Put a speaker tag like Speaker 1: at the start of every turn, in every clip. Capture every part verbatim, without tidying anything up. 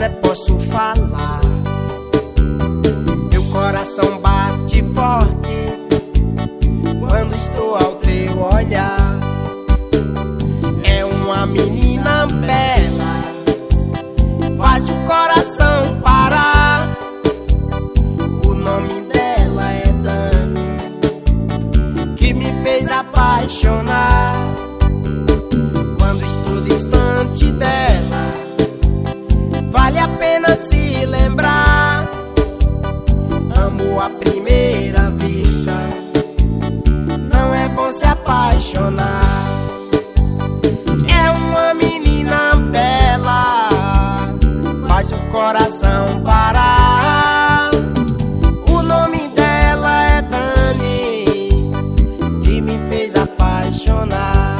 Speaker 1: quiser posso falar. Meu coração bate forte quando estou ao teu olhar. É uma menina bela, faz o coração parar. O nome dela é Dani, que me fez apaixonar. Quando estou distante dela, vale a pena se lembrar. Amo à primeira vista, não é bom se apaixonar. É uma menina bela, faz o coração parar. O nome dela é Dani, que me fez apaixonar.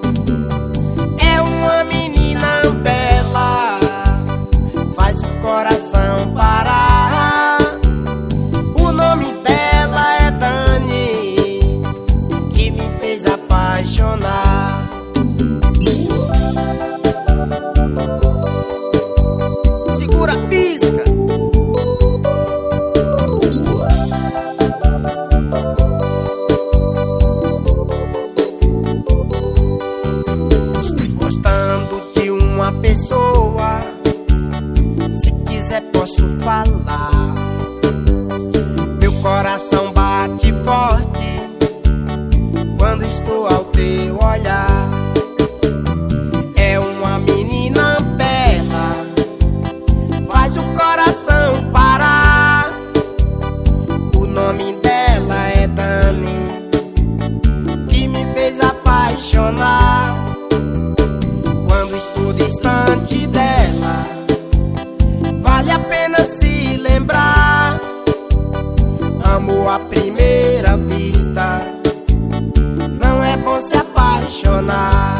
Speaker 1: É uma menina bela, faz o coração parar. O nome dela é Dani, que me fez apaixonar. Segura a física. Estou gostando de uma pessoa, se quiser posso falar. Meu coração bate forte quando estou ao teu olhar. É uma menina bela, faz o coração parar. O nome dela é Dani, que me fez apaixonar. Quando estou distante dela, vale a pena se lembrar. Amo à primeira vista, não é bom se apaixonar.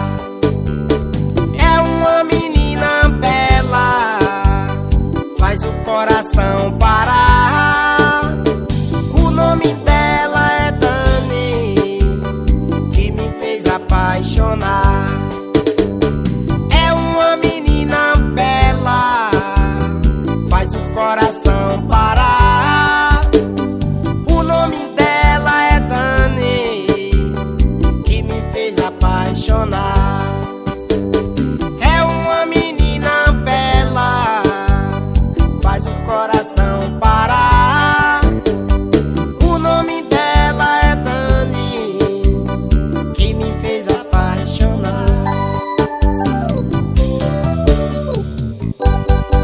Speaker 1: É uma menina bela, faz o coração parar. O nome dela é Dani, que me fez apaixonar. É uma menina bela, faz o coração parar. O nome dela é Dani, que me fez apaixonar.